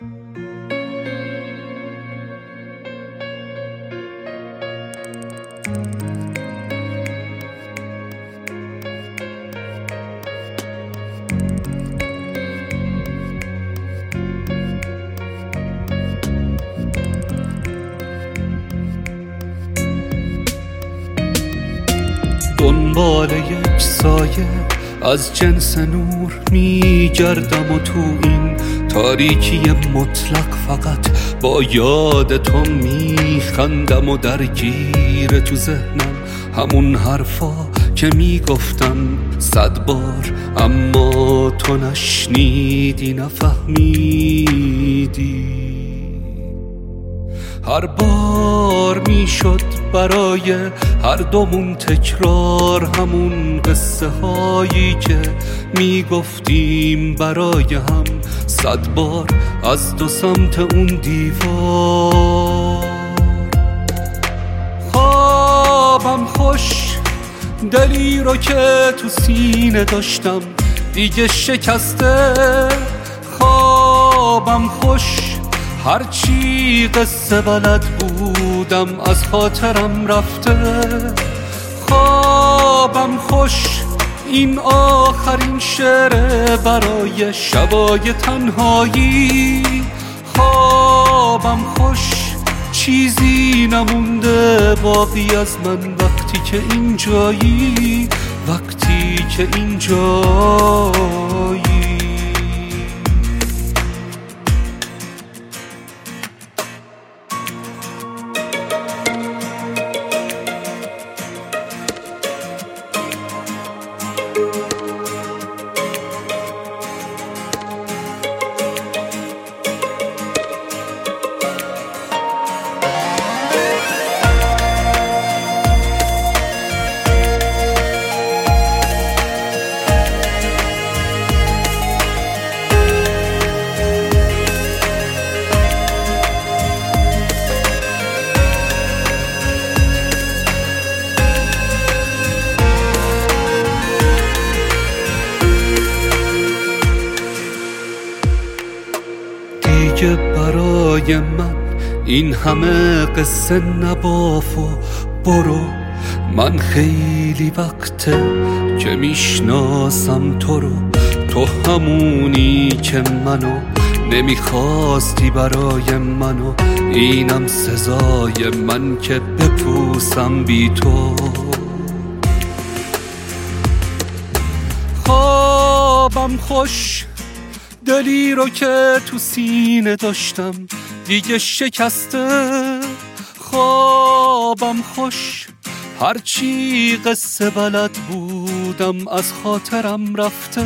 دنبال یک سایه از جنس نور میگردم و تو این تاریکی مطلق فقط با یاد تو میخندم و درگیر تو ذهنم همون حرفا که میگفتم 100 بار اما تو نشنیدی نفهمیدی. هر بار میشد برای هر دومون تکرار همون قصه هایی که میگفتیم برای هم 100 بار از دو سمت اون دیوار. خوابم خوش دلی رو که تو سینه داشتم دیگه شکسته. خوابم خوش هرچی قصه بلد بودم از خاطرم رفته. خوابم خوش این آخرین شعر برای شبای تنهایی. خوابم خوش چیزی نمونده باقی از من وقتی که اینجایی، وقتی که اینجایی. دیگه برای من این همه قصه نباف و برو. من خیلی وقته که میشناسم تو رو، تو همونی که منو نمیخواستی برای منو. اینم سزای من که بپوسم بی تو. خوابم خوش دلی رو که تو سینه داشتم دیگه شکسته. خوابم خوش هرچی قصه بلد بودم از خاطرم رفته.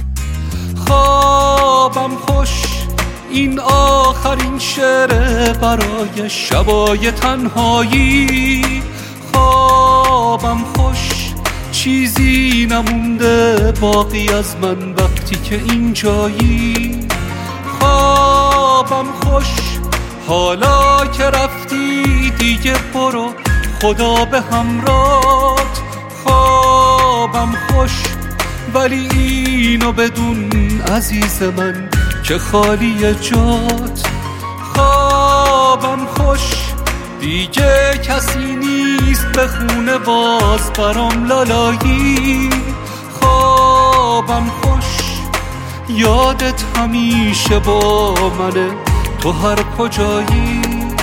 خوابم خوش این آخرین شعر برای شبای تنهایی. خوابم خوش چیزی نمونده باقی از من وقتی که اینجایی. خوابم خوش حالا که رفتی دیگه برو خدا به همراهت. خوابم خوش ولی اینو بدون عزیز من که خالی جات. خوابم خوش دیگه کسی نیست بخونه باز برام لالایی. خوابم خوش یادت همیشه با منه تو هر کجایی.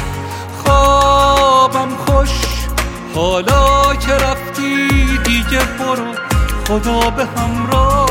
خوابم خوش حالا که رفتی دیگه برو خدا به همراه.